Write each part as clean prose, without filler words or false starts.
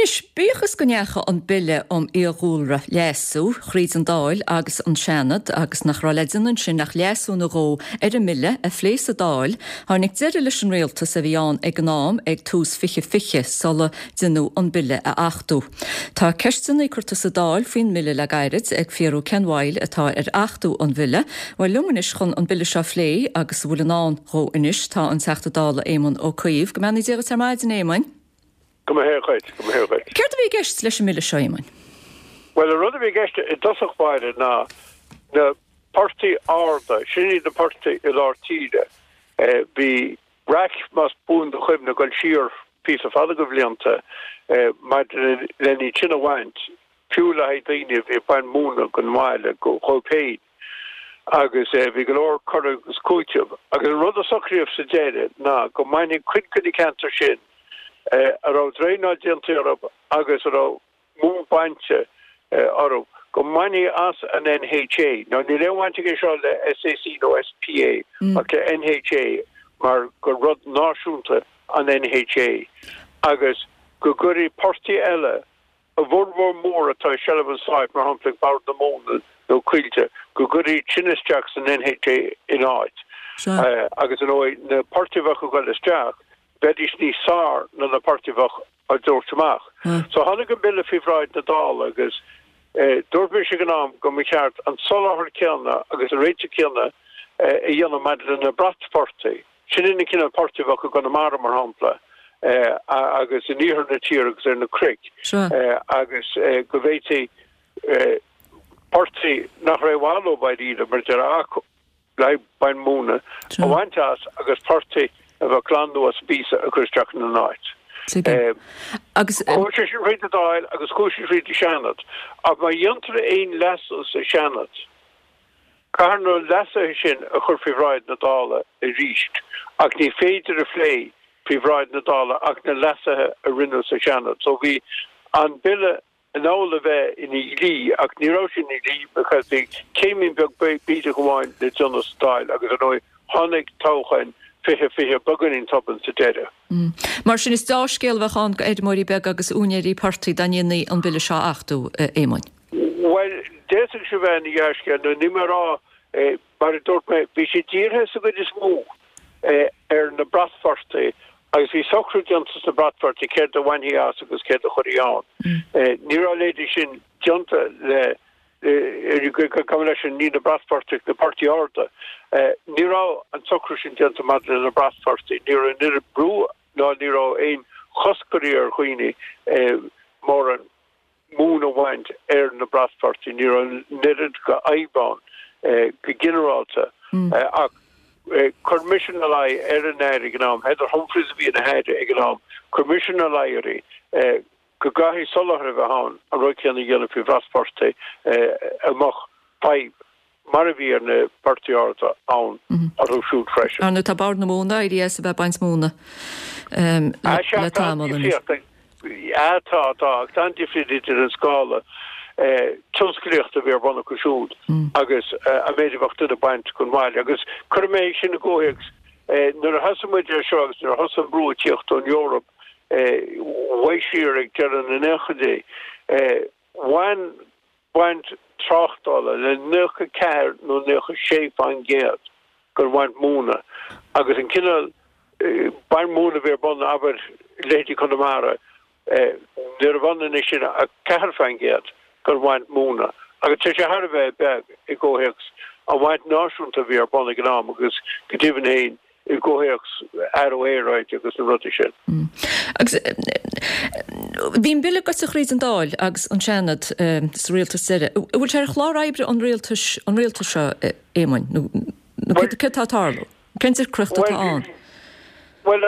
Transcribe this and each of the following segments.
Nis bíochas goneacha an bille éagúlra leasú, chríd an dáil agus an seanad agus nach ráleidinan sin nach leasú na ró ar a mille a phléis a dáil, hánig deir leis an réalta sa bhíán ag gnám ag tús fiche sola dinú an bille a 8ú. Tá ceirstanna curta sa dáil faoin mille le gairid ag fiarú cenmhail atá ar 8ú an bille, bhil lumanis chun an bille se phlé agus bhfuil an ró inis tá an teachta dála éman ó Caomh, go meanna déag tar maid in émain. Come here, right. Ceirta bhí geist leis an mille seo émain? Well, a rud a bhí geist it dosach bhaide na party arda, sinní de party il artíide, bhí rac mas bún de chuimna goil siar pís a fada go bhlianta, mar lenní tsinna bhaint, fiúla haid daine bhí bain múna gon máile go chopéid, agus bhí go leir cur agus cúiteamh, agus rud a sacríomh sa déide, na go mainig cuid cantar sin, ará dréna diantarab agus ará mú bainte ará go mani as an NHA. Now ni lewanti ge seo le SAC no SPA ach le NHA mar go rud náisiúnta an NHA agus go guri party eile a bhórmór mór atá Shelvan Saib mar hamplik bar na móna no cuilte go guri Chinnis Jackson NHA in áit agus an ói na partyfach go goil isteach bedis ní sár na partyfach a dúirtamach. So hannig an bille fihráid na dál agus dúirbir se gan go mi ceart an soláthar ceanna agus a réite ceanna i dhéanana maidle na bratparty. Sin inna cinna partyfach go gona mar hampla agus in níhar na tír agus ar na cric. Agus go bhéiti party nach réháló baid íad mar dear ach leib bain múna a bhaintas agus party a bheith glanú a spísa a chuisteach na náid. Agus cúisi réit a dáil agus cúisi réit i seanad ach má diontar éon lesas a seanad carno lesa sin a chur fihráid na dála a ríist ach ní féidir a phlé fihráid na dála ach na lesathe a rinne a seanad. So bhí an bille an ála bheith in í lí ach nírá sin í lí because they came in beag bíide goháin le Jonas Style agus an ói tháinig tóchain fihe bugan in toppen sa deire. Mar sin is dáscéalbhachan go éidirmóí beag agus únéirí party daine an bille seo 8ú émain. Well, déan se bheith na dhearcéal nó nimmerá mar dúirt me bhí sé díorthe sa go is mó na bratfartaí agus bhí socrú dianta sa bratfartaí céir do bhaintí as agus céir do choiríán. Nírá léidir sin dianta le come leis ní na bratfartaí na party orda. Nírá an socrú sin dianta madle na bratfartaí. Nírá nir brú ná nírá ein choscoríar chuoine mór an múna bhaint na bratfartaí. Nírá nirid go aibán go generalta ach commission alai an air gnám Heather Humphreys bhí na heide gnám commission alairí go gahi solar bheith hán a roi ceanna dhéanana fi bratfartaí amach paib mar a bhí ar na party orda ann arú siúd freisin. Anna tá bar na múna i dhéas a bheith baint múna le támála. Tá difrididir an scála tunscríocht a bhí ar bonna go siúd agus a méidirhacht a baint chun máil agus chuméid sin na ggóhéigs nuair a hasamid ar seo agus nuair a hasam brú tíocht an Eorop weisiir ag dearan na nechadé bhain baint trachtála le nucha ceir nó nucha séif an géad gur bhaint múna agus an cinál bain múna bhí ar bonna aber léiti Connemara nuair a bhanan is sin a ceir fan géad gur bhaint múna agus te sé har bheith beg i ggóhéigs a bhaint náisiúnta bhí ar bonna gnám agus go dtíobhan éin i ggóhéigs ar ó éráid agus na rudi sin. Agus bhín bille go a chríd an dáil agus an seanad sa réalta sire. Bhfuil sé chláráibre an réalta seo émain nó tátála? Cén cruachta an? Well,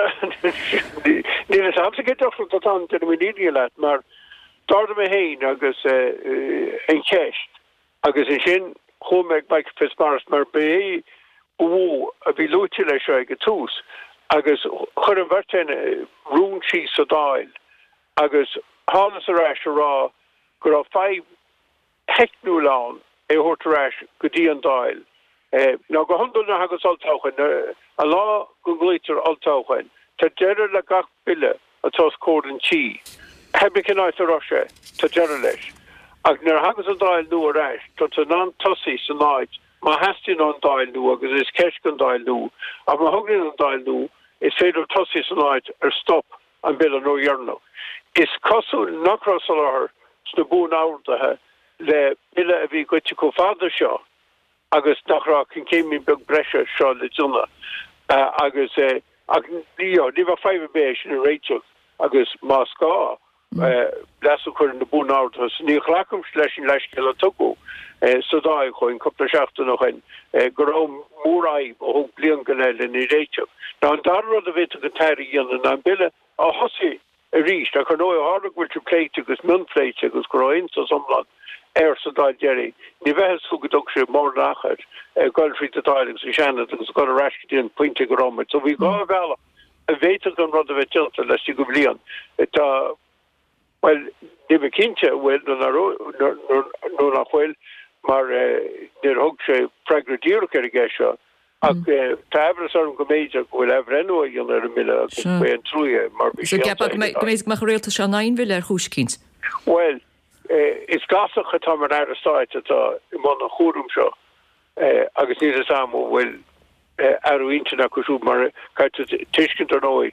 ní is am sa get ofta an den mi nídí leat, mar darda me héin agus an ceist agus in sin chomeid Mike Fitzmaurice mar bé bú a bhí lúti lei seo go tús agus chur an bhartain rún sí sa dáil agus hálas arás rá gur á 5 hecnú lán thuirtarás go dtí an dáil. Ná go hundul na agus altáchain a lá go glítar altáchain tá deireadh le gach bille atá cód an tí heb ik uit de Russia te Gerlesh. Ag nar hagus an dail nu a reis, tot an an tosi san naid, ma hastin an dail nu agus is keshkan dail nu, ag ma hogin an dail nu, is féidir tosi san naid stop an bil an oierno. Is kosu nakrasal sna bún áirdathe le bile a bhí goite go fáidir seo, agus nachrá cin céimi beg breise seo le dúna, agus ag ní bh 5 béis in réiteach agus má scá, lesu chuir na bún áirdathe, ní chlacham leis in leis ceile tugu, so dá chuin coppla seachta nach chuin, go rám múraib ó thug blian gan eile in réiteach. Ná an dar rud a bhíte go teirí dhéanana an bile a hosaí a ríist, a chu nó a hála bhfuil pléite agus munpléite agus go raon sa somlan sa dáil Jerry. Ní bheithes fu go dog sé mór nachir goilfrí a dáilegus sa seanad agus go a reiscitíon pointe go rámid. So bhí gá bhela a bhéite an rud a bheith tilta leis go blian. Well, ní bh cinnte bhfuil nó nach bhfuil mar níor thug sé preagradíoch ar a gceis seo. Ag tabras an go méidir bhfuil ehrenú a dhéanana ar a mille agus bu an trúige mar bhí sé. So gapag mar réalta se 9 bhfuil ar chúiscint? Well, is gasach a tá mar ar a stáit atá i man a chórum seo agus ní a samú bhfuil arúinte na cosú mar caiite tuiscint ar nói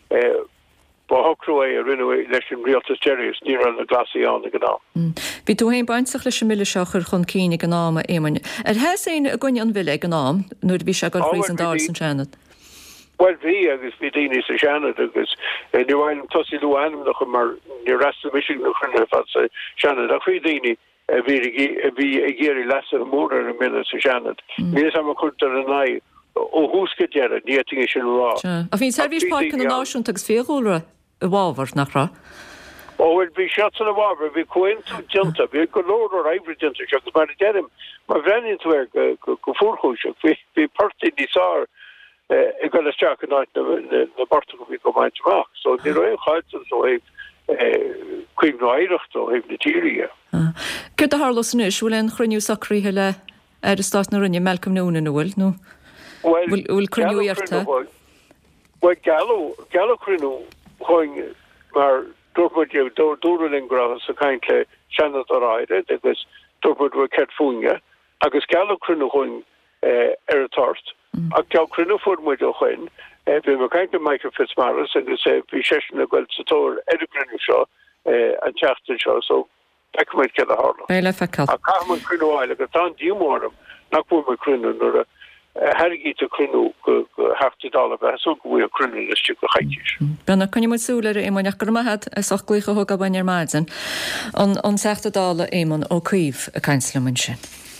ba hocrúé a rinne leis an rialtas Jerry's ní an na glasí an gná. Bhí tú héon baintach leis an mille seachar chun cíine an náma éman. Heas éine a gine an bhile an nám nuair bhí se go frís an dáil san seanad? Well, bhí agus bhí daoine sa seanad agus ní bhhain tosí lú anam nach mar ní rasta misisiú nach chunne fa sa seanad. A chuí daoine bhí a géirí leas a mór ar a mille sa seanad. Ní am a chuirtar a naid ó húsca dearad, ní atinge sin rá. A bhín servíspáic an náisiúnta agus féhúra a bhábhar nach rá? Well, bhí seat an a bhábhar, bhí cointú dinta, bhí go lór ar aibhre dinta seach mar derim, mar bhrenin tú go fúrchúiseach, bhí parti níosár I go isteach an áit na barta go bhí go maint amach. So ní roion chailtan so héh cuimh nó éireacht ó héh na tíria. Gur a hálas nuis bhfuil an chruniú sacríthe le ar a stát na rinne Malcolm Noonan bhfuil nó? Bhfuil chruniú iarta? Well, gallo chruniú chuin mar dúrmuid dúrlinn graf sa caint le seanad a ráide, agus dúrmuid bhfuil cert fúnge, agus gallo chruniú chuin ar a tart. Ag ceall cruinne fuairmuid ó chuin, bhí mar caiint Michael Fitzmaurice agus bhí sesin a gcuil satóir ar a cruinne seo an teachtain seo, so feicimiid cead a hála. Béile feiceáil. A caithman cruinne bháil agus tá díomórm nach bhfuil mar cruinne nuair a herigí a cruinú go $50 bheith so go bhfuil cruinne liste go chaitis. Benna cynnig súlar éimeach gur maithad a sochglaocha thug a bainir maidin an $60 éimean ó cuimh a cainslemin sin.